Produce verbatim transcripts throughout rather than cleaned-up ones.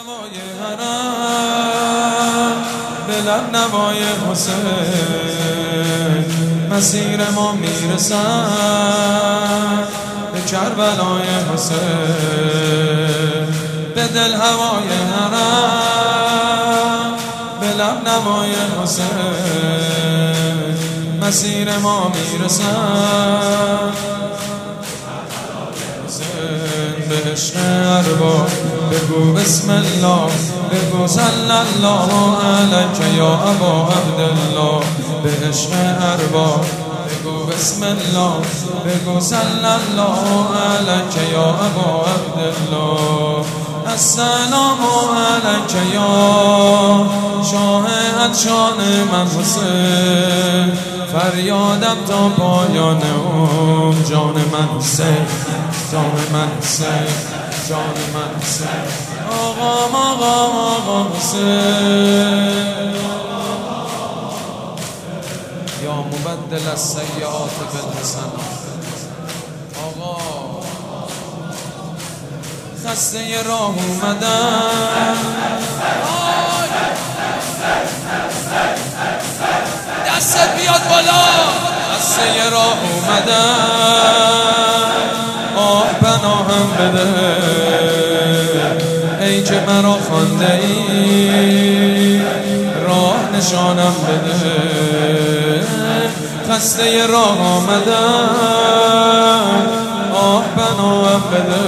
نوای حرم بلند نوای حسین مسیر ما میرسد به کربلای حسین به دل هوای حرم بلند نوای حسین مسیر ما میرسد به عشق ارباب بگو بسم الله بگو صلی الله علیک یا ابا عبدالله به عشق ارباب بگو بسم الله بگو صلی الله علیک یا ابا عبدالله السلام علیک یا شاه عطشان من حسین فریادم تا پایان عمر جان من حسین جان من حسین جان من حسین آقا آقا آقا حسین یا مبدل السیئات بالحسنات آقا خسته راه اومدم دستت بیاد بالا خسته راه اومدم آه پناهم بده ای که مرا خوانده ای راه نشانم بده خسته راه آمدم آه پناهم بده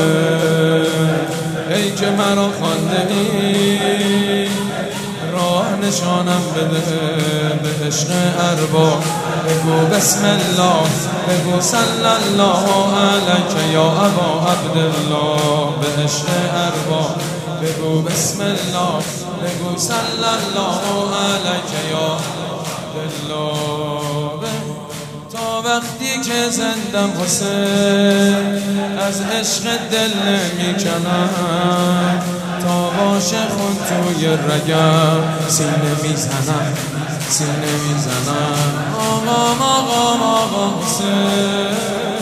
ای که مرا خوانده ای راه نشانم بده به عشق ارباب بگو بسم الله بگو صلی الله علیک یا ابا عبدالله به عشق ارباب بگو بسم الله بگو صلی الله علیک یا عبدالله تا وقتی که زندم حسین از عشق دل نمیکنم تا باشه خون توی رگم سینه میزنم سینه میزنم آقا آقا آقا حسین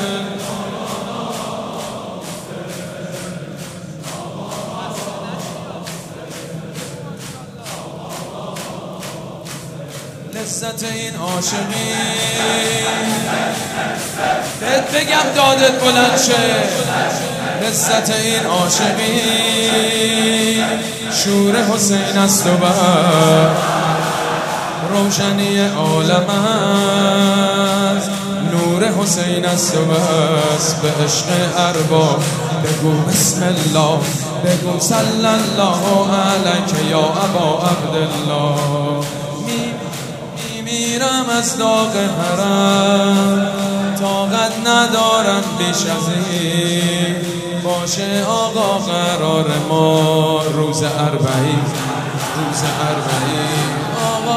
لذت این عاشقی بهت بگم دادت بلند شه لذت این عاشقی شور حسین است و بر روشنی عالم است نور حسین است و بس به عشق ارباب بگو بسم الله بگو صلی الله علیک یا ابا عبدالله میرم از داغ حرم طاقت ندارم بیش از این باشه آقا قرار ما روز اربعین روز اربعین آقا